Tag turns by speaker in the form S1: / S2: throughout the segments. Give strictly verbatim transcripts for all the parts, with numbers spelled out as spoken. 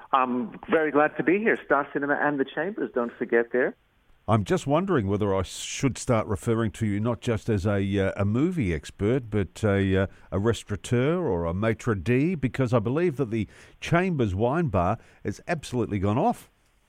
S1: I'm very glad to be here. Star Cinema and the Chambers, don't forget there.
S2: I'm just wondering whether I should start referring to you not just as a uh, a movie expert, but a uh, a restaurateur or a maitre d', because I believe that the Chambers Wine Bar has absolutely gone off.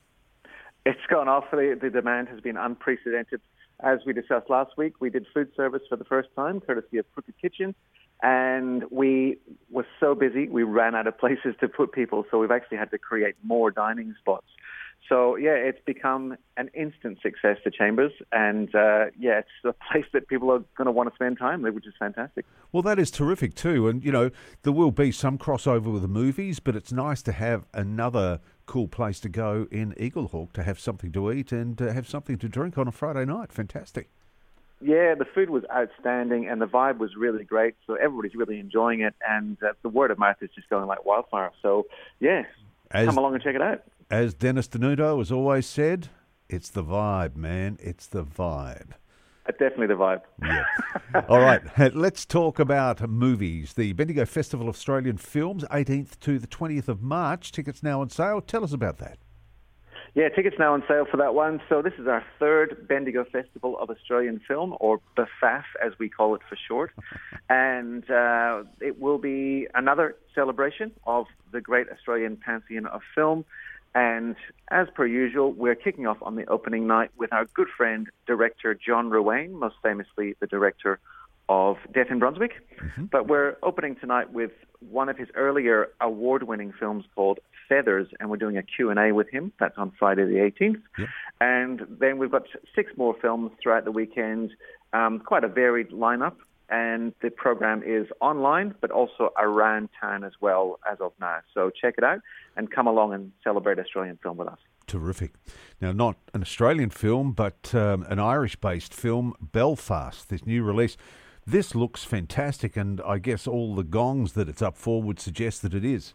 S1: It's gone off. The, the demand has been unprecedented. As we discussed last week, we did food service for the first time, courtesy of Crooked Kitchen, and we were so busy, we ran out of places to put people, so we've actually had to create more dining spots. So, yeah, it's become an instant success, the Chambers, and, uh, yeah, it's a place that people are going to want to spend time with, which is fantastic.
S2: Well, that is terrific too, and, you know, there will be some crossover with the movies, but it's nice to have another cool place to go in Eaglehawk to have something to eat and uh, have something to drink on a Friday night. Fantastic.
S1: Yeah, the food was outstanding, and the vibe was really great, so everybody's really enjoying it, and uh, the word of mouth is just going like wildfire. So, yeah,
S2: As-
S1: come along and check it out.
S2: As Dennis Denuto has always said, it's the vibe, man. It's the vibe.
S1: Uh, definitely the vibe.
S2: Yeah. All right, let's talk about movies. The Bendigo Festival of Australian Films, eighteenth to the twentieth of March. Tickets now on sale. Tell us about that.
S1: Yeah, tickets now on sale for that one. So this is our third Bendigo Festival of Australian Film, or B F A F as we call it for short. And uh, it will be another celebration of the great Australian pantheon of film. And as per usual, we're kicking off on the opening night with our good friend, director John Ruane, most famously the director of Death in Brunswick. Mm-hmm. But we're opening tonight with one of his earlier award-winning films called Feathers, and we're doing a Q and A with him. That's on Friday the eighteenth. Yep. And then we've got six more films throughout the weekend, um, quite a varied lineup. And the program is online, but also around town as well as of now. So check it out and come along and celebrate Australian film with us.
S2: Terrific. Now, not an Australian film, but um, an Irish-based film, Belfast, this new release. This looks fantastic, and I guess all the gongs that it's up for would suggest that it is.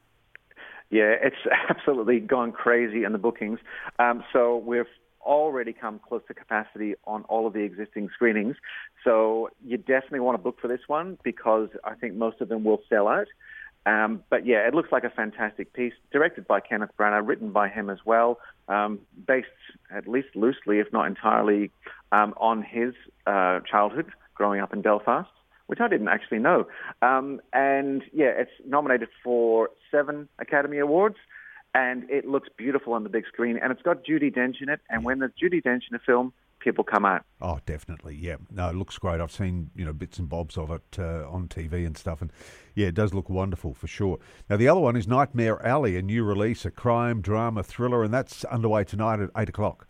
S1: Yeah, it's absolutely gone crazy in the bookings. Um, so we've already come close to capacity on all of the existing screenings. So you definitely want to book for this one because I think most of them will sell out. Um, but yeah, it looks like a fantastic piece, directed by Kenneth Branagh, written by him as well, um, based at least loosely, if not entirely, um, on his uh, childhood growing up in Belfast, which I didn't actually know. Um, and yeah, it's nominated for seven Academy Awards. And it looks beautiful on the big screen. And it's got Judi Dench in it. And when there's Judi Dench in a film, people come out.
S2: Oh, definitely, yeah. No, it looks great. I've seen, you know, bits and bobs of it uh, on T V and stuff. And, yeah, it does look wonderful for sure. Now, the other one is Nightmare Alley, a new release, a crime, drama, thriller, and that's underway tonight at eight o'clock.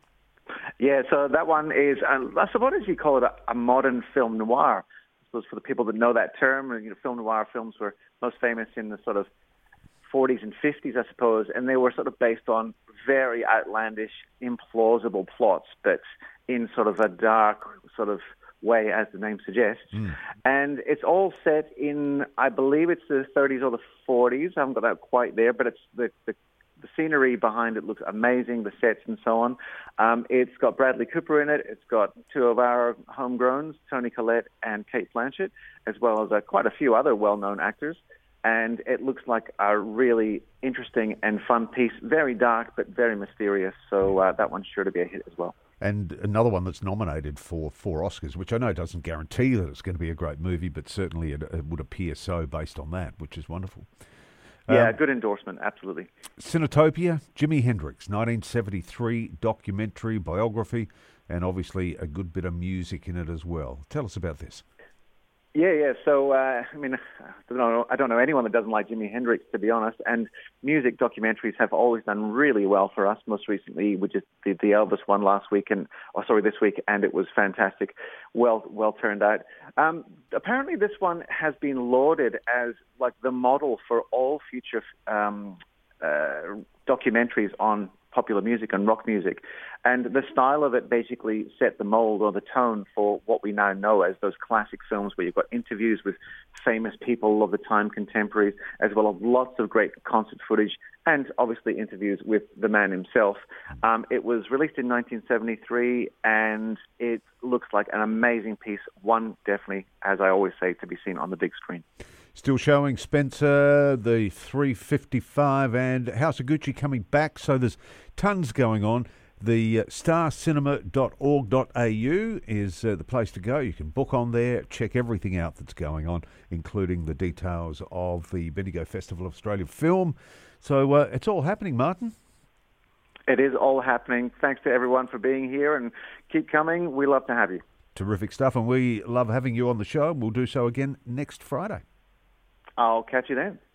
S1: Yeah, so that one is, uh, I suppose you call it a, a modern film noir. I suppose for the people that know that term, you know, film noir films were most famous in the sort of forties and fifties, I suppose, and they were sort of based on very outlandish, implausible plots, but in sort of a dark sort of way, as the name suggests. Mm. And it's all set in, I believe it's the thirties or the forties. I haven't got that quite there, but it's the, the, the scenery behind it looks amazing, the sets and so on. Um, it's got Bradley Cooper in it. It's got two of our homegrowns, Toni Collette and Cate Blanchett, as well as uh, quite a few other well-known actors. And it looks like a really interesting and fun piece. Very dark, but very mysterious. So uh, that one's sure to be a hit as well.
S2: And another one that's nominated for four Oscars, which I know doesn't guarantee that it's going to be a great movie, but certainly it, it would appear so based on that, which is wonderful.
S1: Yeah,
S2: um,
S1: good endorsement, absolutely.
S2: Cinetopia, Jimi Hendrix, nineteen seventy-three documentary, biography, and obviously a good bit of music in it as well. Tell us about this.
S1: Yeah, yeah. So, uh, I mean, I don't, know, I don't know anyone that doesn't like Jimi Hendrix, to be honest. And music documentaries have always done really well for us. Most recently, we just did the Elvis one last week, and oh, sorry, this week, and it was fantastic. Well, well turned out. Um, apparently, this one has been lauded as like the model for all future um, uh, documentaries on popular music and rock music. And the style of it basically set the mold or the tone for what we now know as those classic films where you've got interviews with famous people of the time, contemporaries, as well as lots of great concert footage and obviously interviews with the man himself. Um, it was released in nineteen seventy-three and it looks like an amazing piece, one definitely, as I always say, to be seen on the big screen.
S2: Still showing, Spencer, the three fifty-five, and House of Gucci coming back, so there's tons going on. The uh, star cinema dot org dot a u is uh, the place to go. You can book on there, check everything out that's going on, including the details of the Bendigo Festival of Australian Film. So uh, it's all happening, Martin.
S1: It is all happening. Thanks to everyone for being here, and keep coming. We love to have you.
S2: Terrific stuff, and we love having you on the show, and we'll do so again next Friday.
S1: I'll catch you then.